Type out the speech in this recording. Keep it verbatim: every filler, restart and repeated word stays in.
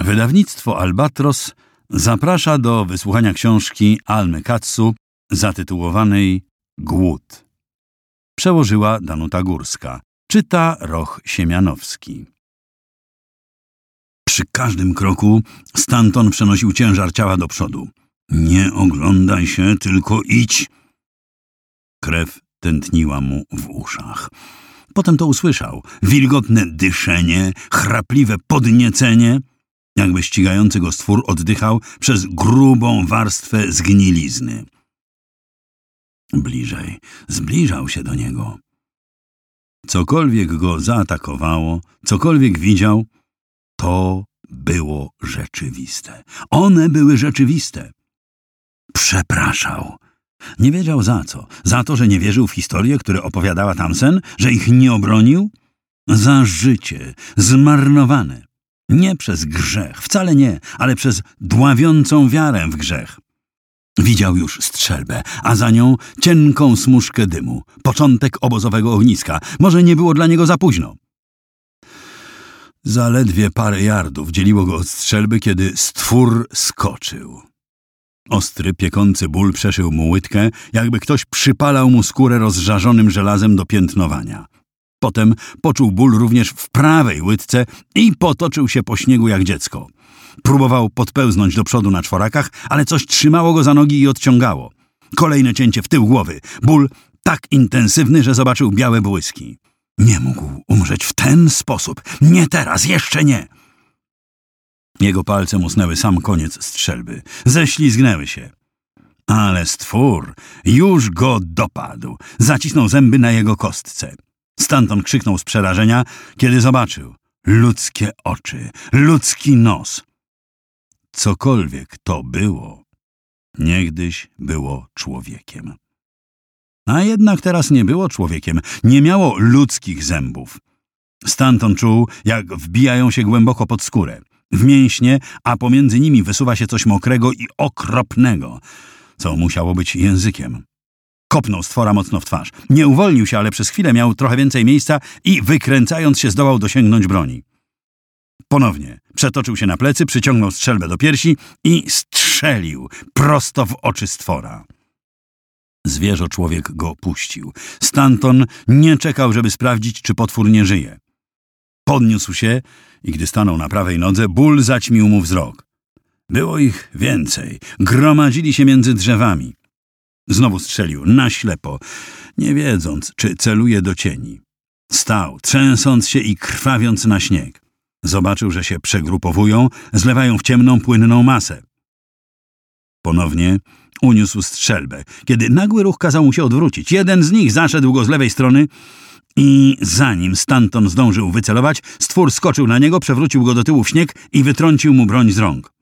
Wydawnictwo Albatros zaprasza do wysłuchania książki Almy Katsu zatytułowanej Głód. Przełożyła Danuta Górska. Czyta Roch Siemianowski. Przy każdym kroku Stanton przenosił ciężar ciała do przodu. Nie oglądaj się, tylko idź. Krew tętniła mu w uszach. Potem to usłyszał. Wilgotne dyszenie, chrapliwe podniecenie. Jakby ścigający go stwór oddychał przez grubą warstwę zgnilizny. Bliżej, zbliżał się do niego. Cokolwiek go zaatakowało, cokolwiek widział, to było rzeczywiste. One były rzeczywiste. Przepraszał. Nie wiedział za co. Za to, że nie wierzył w historie, które opowiadała Tamsen, że ich nie obronił? Za życie zmarnowane. Nie przez grzech, wcale nie, ale przez dławiącą wiarę w grzech. Widział już strzelbę, a za nią cienką smużkę dymu. Początek obozowego ogniska. Może nie było dla niego za późno. Zaledwie parę yardów dzieliło go od strzelby, kiedy stwór skoczył. Ostry, piekący ból przeszył mu łydkę, jakby ktoś przypalał mu skórę rozżarzonym żelazem do piętnowania. Potem poczuł ból również w prawej łydce i potoczył się po śniegu jak dziecko. Próbował podpełznąć do przodu na czworakach, ale coś trzymało go za nogi i odciągało. Kolejne cięcie w tył głowy. Ból tak intensywny, że zobaczył białe błyski. Nie mógł umrzeć w ten sposób. Nie teraz, jeszcze nie. Jego palce musnęły sam koniec strzelby. Ześlizgnęły się. Ale stwór już go dopadł. Zacisnął zęby na jego kostce. Stanton krzyknął z przerażenia, kiedy zobaczył ludzkie oczy, ludzki nos. Cokolwiek to było, niegdyś było człowiekiem. A jednak teraz nie było człowiekiem, nie miało ludzkich zębów. Stanton czuł, jak wbijają się głęboko pod skórę, w mięśnie, a pomiędzy nimi wysuwa się coś mokrego i okropnego, co musiało być językiem. Kopnął stwora mocno w twarz. Nie uwolnił się, ale przez chwilę miał trochę więcej miejsca i wykręcając się zdołał dosięgnąć broni. Ponownie przetoczył się na plecy, przyciągnął strzelbę do piersi i strzelił prosto w oczy stwora. Zwierzę człowiek go puścił. Stanton nie czekał, żeby sprawdzić, czy potwór nie żyje. Podniósł się i gdy stanął na prawej nodze, ból zaćmił mu wzrok. Było ich więcej. Gromadzili się między drzewami. Znowu strzelił na ślepo, nie wiedząc, czy celuje do cieni. Stał, trzęsąc się i krwawiąc na śnieg. Zobaczył, że się przegrupowują, zlewają w ciemną, płynną masę. Ponownie uniósł strzelbę, kiedy nagły ruch kazał mu się odwrócić. Jeden z nich zaszedł go z lewej strony i zanim Stanton zdążył wycelować, stwór skoczył na niego, przewrócił go do tyłu w śnieg i wytrącił mu broń z rąk.